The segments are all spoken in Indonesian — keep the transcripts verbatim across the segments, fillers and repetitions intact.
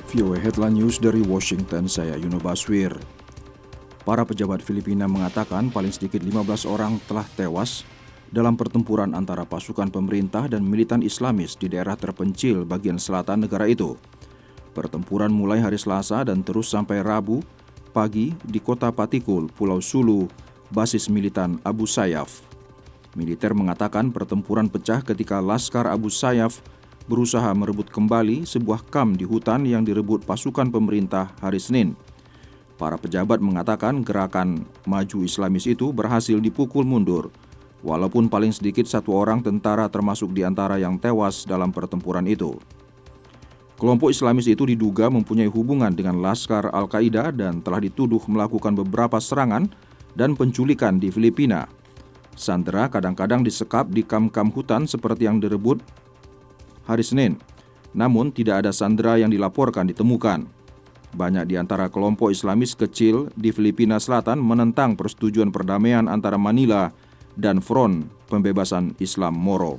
V O A Headline News dari Washington, saya Yuno Baswir. Para pejabat Filipina mengatakan paling sedikit lima belas orang telah tewas dalam pertempuran antara pasukan pemerintah dan militan Islamis di daerah terpencil bagian selatan negara itu. Pertempuran mulai hari Selasa dan terus sampai Rabu pagi di kota Patikul, Pulau Sulu, basis militan Abu Sayyaf. Militer mengatakan pertempuran pecah ketika Laskar Abu Sayyaf berusaha merebut kembali sebuah kamp di hutan yang direbut pasukan pemerintah hari Senin. Para pejabat mengatakan gerakan maju Islamis itu berhasil dipukul mundur, walaupun paling sedikit satu orang tentara termasuk di antara yang tewas dalam pertempuran itu. Kelompok Islamis itu diduga mempunyai hubungan dengan Laskar Al-Qaeda dan telah dituduh melakukan beberapa serangan dan penculikan di Filipina. Sandera kadang-kadang disekap di kamp-kamp hutan seperti yang direbut hari Senin, namun tidak ada sandera yang dilaporkan ditemukan. Banyak di antara kelompok Islamis kecil di Filipina Selatan menentang persetujuan perdamaian antara Manila dan Front Pembebasan Islam Moro.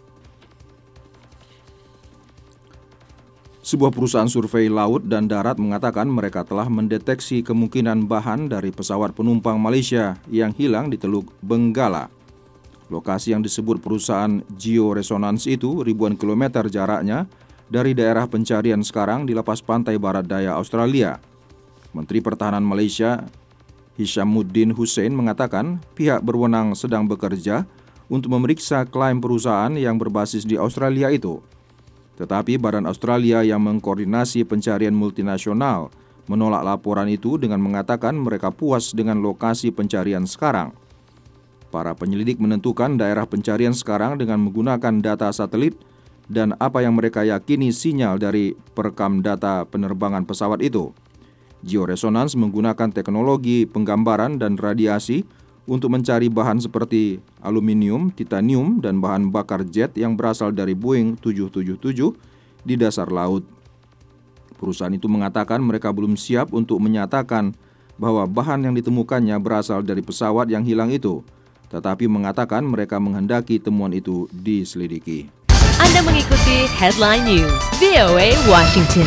Sebuah perusahaan survei laut dan darat mengatakan mereka telah mendeteksi kemungkinan bahan dari pesawat penumpang Malaysia yang hilang di Teluk Benggala. Lokasi yang disebut perusahaan Georesonance itu ribuan kilometer jaraknya dari daerah pencarian sekarang di lepas pantai barat daya Australia. Menteri Pertahanan Malaysia Hishamuddin Hussein mengatakan pihak berwenang sedang bekerja untuk memeriksa klaim perusahaan yang berbasis di Australia itu. Tetapi Badan Australia yang mengkoordinasi pencarian multinasional menolak laporan itu dengan mengatakan mereka puas dengan lokasi pencarian sekarang. Para penyelidik menentukan daerah pencarian sekarang dengan menggunakan data satelit dan apa yang mereka yakini sinyal dari perekam data penerbangan pesawat itu. Georesonance menggunakan teknologi penggambaran dan radiasi untuk mencari bahan seperti aluminium, titanium, dan bahan bakar jet yang berasal dari Boeing tujuh tujuh tujuh di dasar laut. Perusahaan itu mengatakan mereka belum siap untuk menyatakan bahwa bahan yang ditemukannya berasal dari pesawat yang hilang itu, tetapi mengatakan mereka menghendaki temuan itu diselidiki. Anda mengikuti Headline News V O A Washington.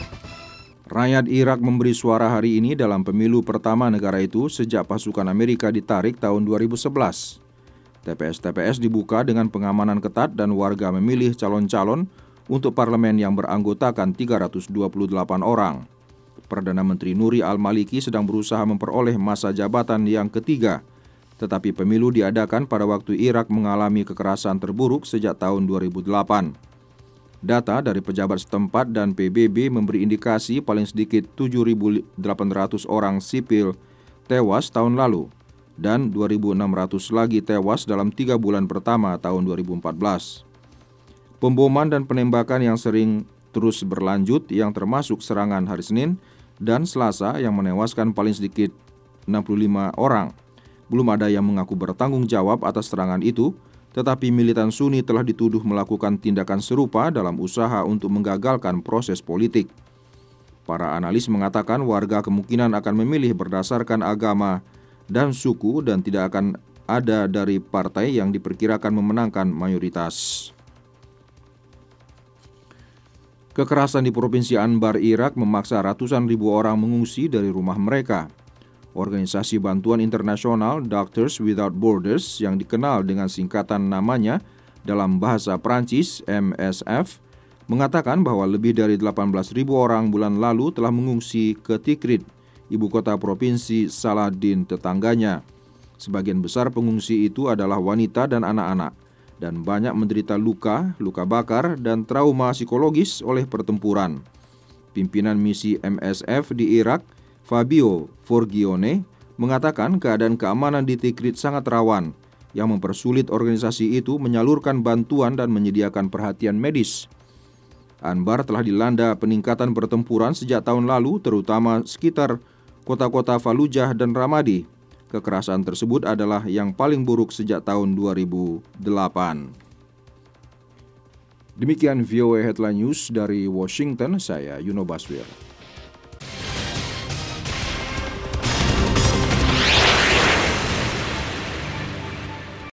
Rakyat Irak memberi suara hari ini dalam pemilu pertama negara itu sejak pasukan Amerika ditarik tahun dua ribu sebelas. T P S-T P S dibuka dengan pengamanan ketat dan warga memilih calon-calon untuk parlemen yang beranggotakan tiga ratus dua puluh delapan orang. Perdana Menteri Nuri Al-Maliki sedang berusaha memperoleh masa jabatan yang ketiga. Tetapi pemilu diadakan pada waktu Irak mengalami kekerasan terburuk sejak tahun dua ribu delapan. Data dari pejabat setempat dan P B B memberi indikasi paling sedikit tujuh ribu delapan ratus orang sipil tewas tahun lalu dan dua ribu enam ratus lagi tewas dalam tiga bulan pertama tahun dua ribu empat belas. Pemboman dan penembakan yang sering terus berlanjut yang termasuk serangan hari Senin dan Selasa yang menewaskan paling sedikit enam puluh lima orang. Belum ada yang mengaku bertanggung jawab atas serangan itu, tetapi militan Sunni telah dituduh melakukan tindakan serupa dalam usaha untuk menggagalkan proses politik. Para analis mengatakan warga kemungkinan akan memilih berdasarkan agama dan suku dan tidak akan ada dari partai yang diperkirakan memenangkan mayoritas. Kekerasan di Provinsi Anbar, Irak memaksa ratusan ribu orang mengungsi dari rumah mereka. Organisasi bantuan internasional Doctors Without Borders yang dikenal dengan singkatan namanya dalam bahasa Prancis M S F mengatakan bahwa lebih dari delapan belas ribu orang bulan lalu telah mengungsi ke Tikrit, ibu kota provinsi Saladin tetangganya. Sebagian besar pengungsi itu adalah wanita dan anak-anak dan banyak menderita luka, luka bakar dan trauma psikologis oleh pertempuran. Pimpinan misi M S F di Irak, Fabio Forgione, mengatakan keadaan keamanan di Tikrit sangat rawan, yang mempersulit organisasi itu menyalurkan bantuan dan menyediakan perhatian medis. Anbar telah dilanda peningkatan pertempuran sejak tahun lalu, terutama sekitar kota-kota Fallujah dan Ramadi. Kekerasan tersebut adalah yang paling buruk sejak tahun dua ribu delapan. Demikian V O A Headline News dari Washington, saya Yuno Baswir.